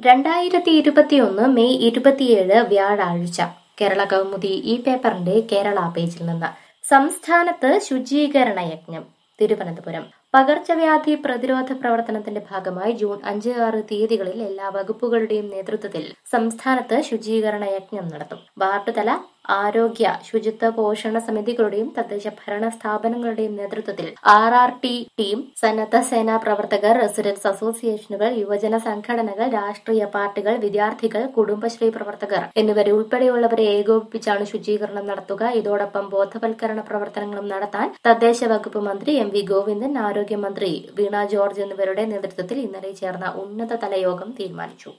2021 May 27 വ്യാഴാഴ്ച കേരള കൗമുദി ഈ പേപ്പറിന്റെ കേരള പേജിൽ നിന്ന് സംസ്ഥാനത്ത് ശുചീകരണ യജ്ഞം തിരുവനന്തപുരം പകർച്ചവ്യാധി പ്രതിരോധ പ്രവർത്തനത്തിന്റെ ഭാഗമായി ജൂൺ 5-6 തീയതികളിൽ എല്ലാ വകുപ്പുകളുടെയും നേതൃത്വത്തിൽ സംസ്ഥാനത്ത് ശുചീകരണ യജ്ഞം നടത്തും. വാർഡ് തല ആരോഗ്യ ശുചിത്വ പോഷണ സമിതികളുടെയും തദ്ദേശ ഭരണ സ്ഥാപനങ്ങളുടെയും നേതൃത്വത്തിൽ RRT ടീം, സന്നദ്ധ സേനാ പ്രവർത്തകർ, റെസിഡൻസ് അസോസിയേഷനുകൾ, യുവജന സംഘടനകൾ, രാഷ്ട്രീയ പാർട്ടികൾ, വിദ്യാർത്ഥികൾ, കുടുംബശ്രീ പ്രവർത്തകർ എന്നിവരെ ഉൾപ്പെടെയുള്ളവരെ ഏകോപിപ്പിച്ചാണ് ശുചീകരണം നടത്തുക. ഇതോടൊപ്പം ബോധവൽക്കരണ പ്രവർത്തനങ്ങളും നടത്താൻ തദ്ദേശ വകുപ്പ് മന്ത്രി MV ഗോവിന്ദൻ, ആരോഗ്യമന്ത്രി വീണ ജോർജ് എന്നിവരുടെ നേതൃത്വത്തിൽ ഇന്നലെ ചേർന്ന ഉന്നതതല യോഗം തീരുമാനിച്ചു.